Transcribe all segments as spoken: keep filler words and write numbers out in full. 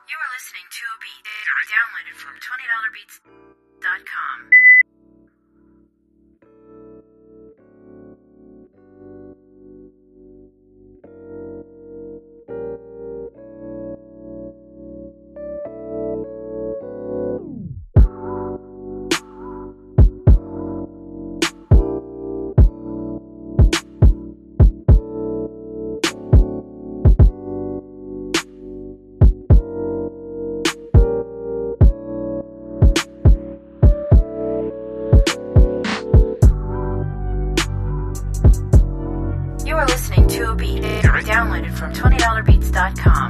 You are listening to a beat downloaded from twenty dollar beats dot com. You are listening to a beat downloaded from twenty dollar beats dot com.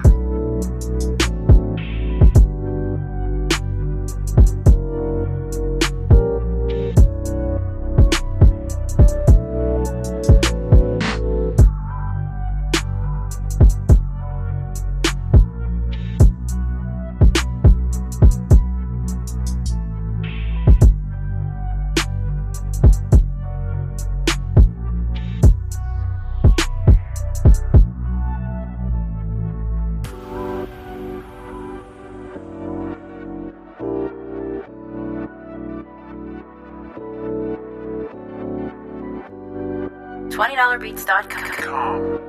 twenty dollar beats dot com.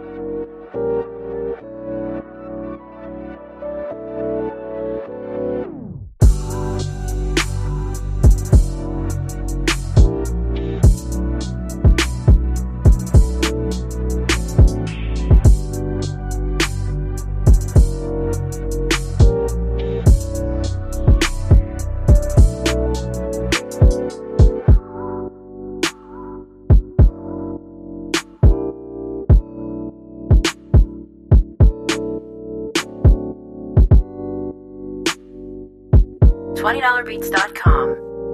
twenty dollar beats dot com.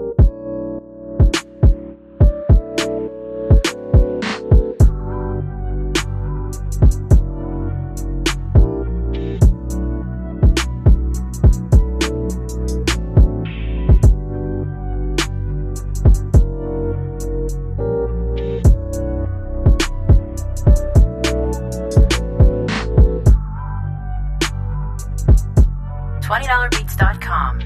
twenty dollar beats dot com.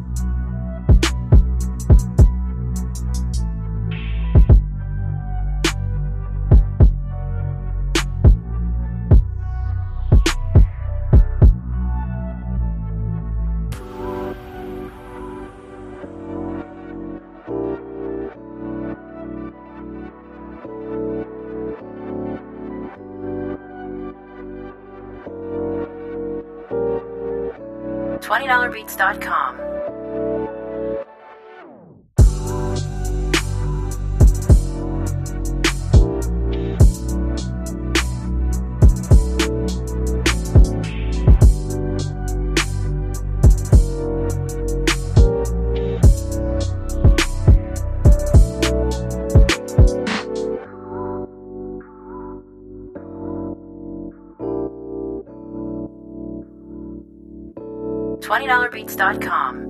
twenty dollar beats dot com. twenty dollar beats dot com.